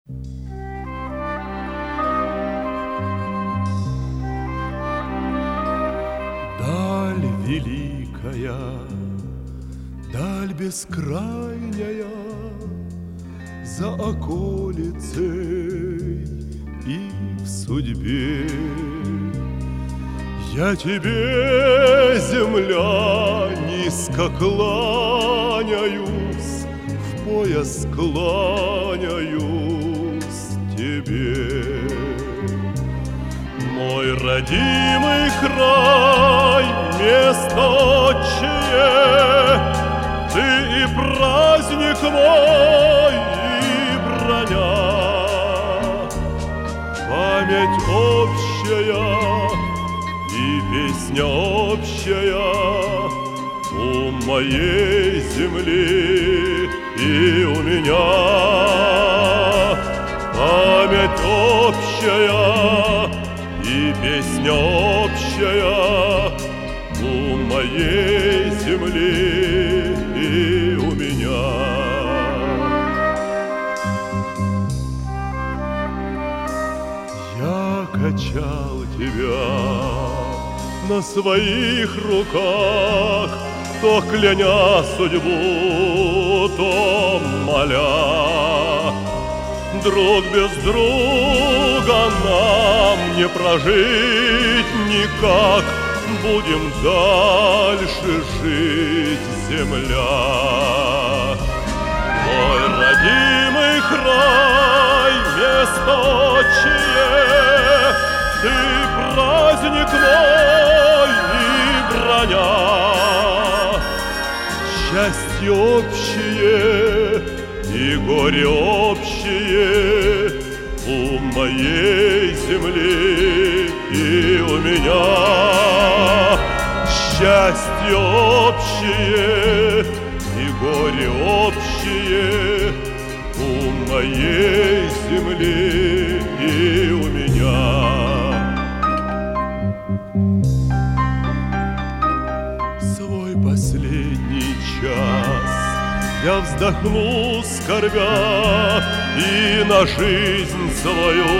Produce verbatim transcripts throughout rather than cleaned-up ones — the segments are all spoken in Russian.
Даль великая, даль бескрайняя, за околицей и в судьбе. Я тебе, земля, низко кланяюсь, в пояс кланяюсь тебе. Мой родимый край, место отчие, ты и праздник мой, и броня, память общая и песня общая у моей земли и у меня. Память общая и песня общая у моей земли и у меня. Я качал тебя на своих руках, то кляня судьбу, то моля. Друг без друга нам не прожить никак, будем дальше жить, земля. Мой родимый край, место отчие, ты праздник мой и броня. Счастье общее и горе общее у моей земли и у меня. Счастье общее и горе общее у моей земли и у меня. Свой последний час я вздохну, скорбя, и на жизнь свою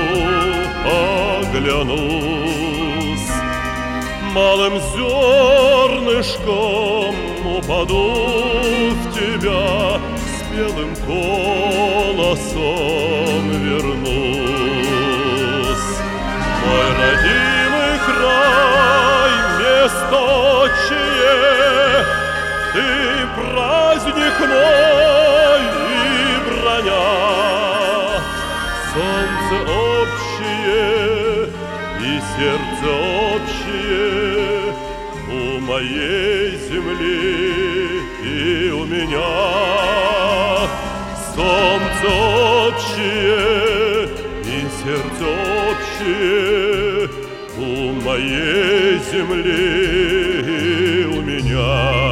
оглянусь. Малым зернышком упаду в тебя, с белым колосом вернусь. Мой родимый край, место отчие, ты праздник мой и броня. Солнце общее и сердце общее у моей земли и у меня. Солнце общее и сердце общее у моей земли и у меня.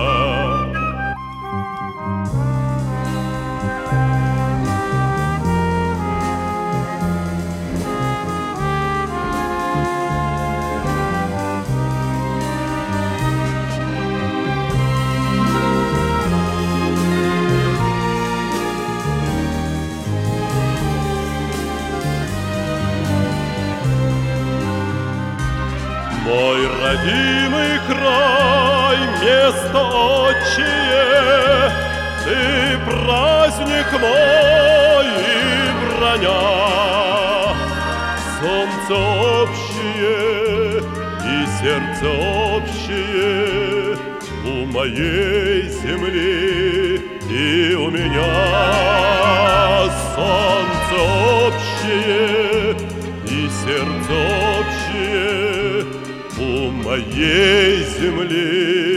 Мой родимый край, место отчие, ты праздник мой и броня. Солнце общее и сердце общее у моей земли и у меня. Солнце общее и сердце общее у моей земли